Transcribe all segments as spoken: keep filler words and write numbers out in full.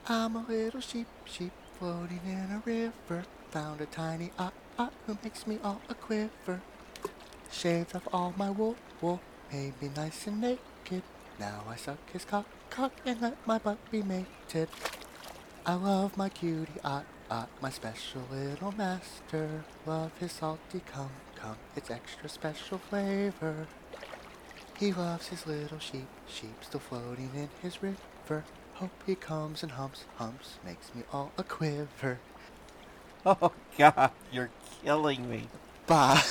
I'm a little sheep, sheep floating in a river. Found a tiny ot, ot who makes me all a quiver. Shaved off all my wool, wool, made me nice and naked. Now I suck his cock, cock, and let my butt be mated. I love my cutie ot, ot, my special little master. Love his salty cum, cum, it's extra special flavor. He loves his little sheep, sheep still floating in his river. Hope he comes and humps, humps, makes me all a quiver. Oh, God, you're killing me. Bah!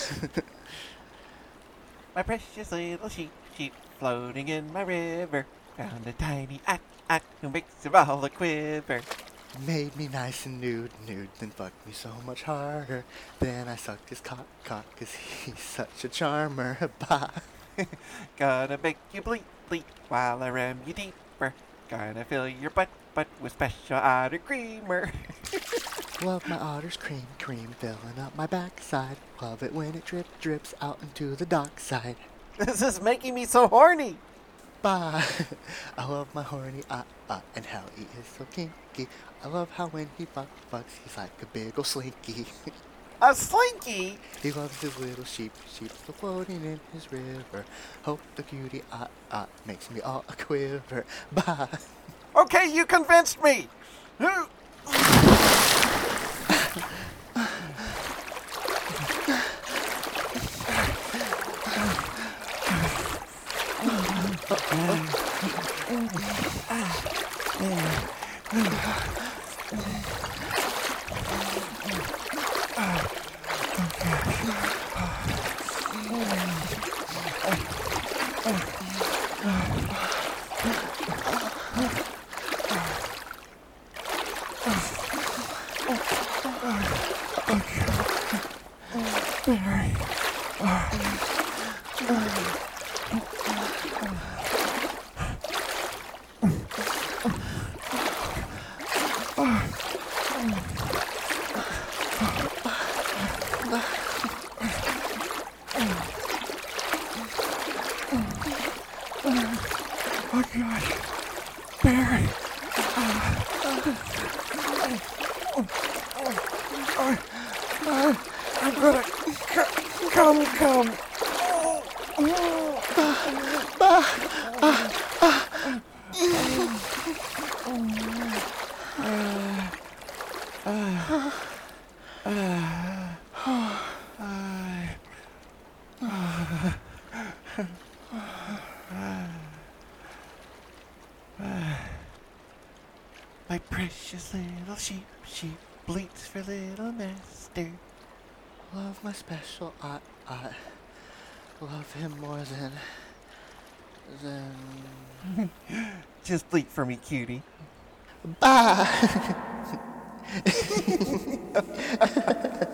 My precious little sheep, sheep floating in my river. Found a tiny ack, ack who makes it all a quiver. Made me nice and nude, nude, then fucked me so much harder. Then I sucked his cock, cock, cause he's such a charmer. Bah! Gonna make you bleat, bleat while I ram you deeper. Gonna fill your butt, butt with special otter creamer. Love my otter's cream, cream filling up my backside. Love it when it drip, drips out into the dockside. This is making me so horny. Bah! I love my horny ah ah and how he is so kinky. I love how when he fuck fucks he's like a big ol' slinky. A slinky? He loves his little sheep, sheep still floating in his river. Hope the cutie ah ah makes me all a quiver. Bah! Okay, you convinced me. Oh gosh, Barry. I'm gonna c- come, come. My precious little sheep, sheep bleats for little master. Love my special ot ot. Love him more than than Just bleat for me, cutie. Bah!